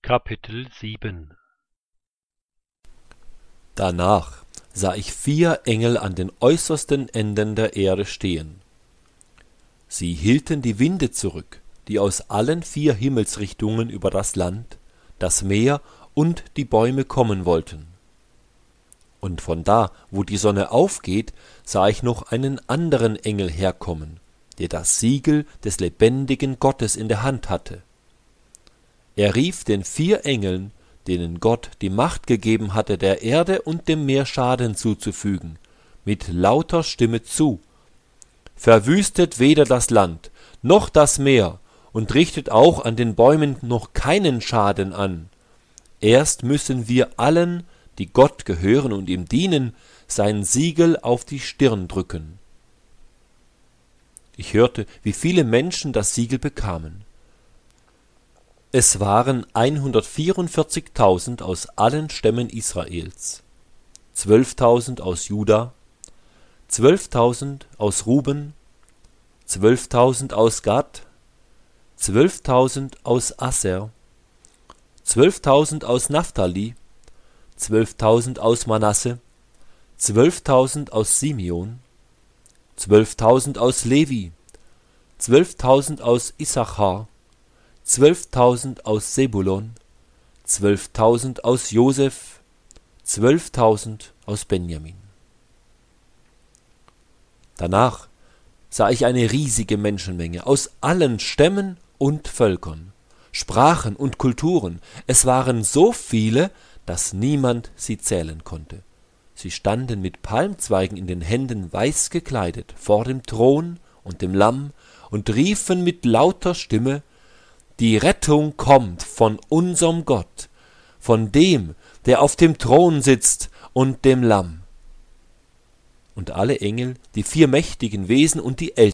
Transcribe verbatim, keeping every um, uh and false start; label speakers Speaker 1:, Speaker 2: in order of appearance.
Speaker 1: Kapitel sieben.
Speaker 2: Danach sah ich vier Engel an den äußersten Enden der Erde stehen. Sie hielten die Winde zurück, die aus allen vier Himmelsrichtungen über das Land, das Meer und die Bäume kommen wollten. Und von da, wo die Sonne aufgeht, sah ich noch einen anderen Engel herkommen, der das Siegel des lebendigen Gottes in der Hand hatte. Er rief den vier Engeln, denen Gott die Macht gegeben hatte, der Erde und dem Meer Schaden zuzufügen, mit lauter Stimme zu: Verwüstet weder das Land noch das Meer und richtet auch an den Bäumen noch keinen Schaden an. Erst müssen wir allen, die Gott gehören und ihm dienen, sein Siegel auf die Stirn drücken. Ich hörte, wie viele Menschen das Siegel bekamen. Es waren hundertvierundvierzigtausend aus allen Stämmen Israels, zwölftausend aus Juda, zwölftausend aus Ruben, zwölftausend aus Gad, zwölftausend aus Aser, zwölftausend aus Naphtali, zwölftausend aus Manasse, zwölftausend aus Simeon, zwölftausend aus Levi, zwölftausend aus Issachar, zwölftausend aus Sebulon, zwölftausend aus Josef, zwölftausend aus Benjamin. Danach sah ich eine riesige Menschenmenge aus allen Stämmen und Völkern, Sprachen und Kulturen. Es waren so viele, dass niemand sie zählen konnte. Sie standen mit Palmzweigen in den Händen weiß gekleidet vor dem Thron und dem Lamm und riefen mit lauter Stimme: Die Rettung kommt von unserem Gott, von dem, der auf dem Thron sitzt, und dem Lamm. Und alle Engel, die vier mächtigen Wesen und die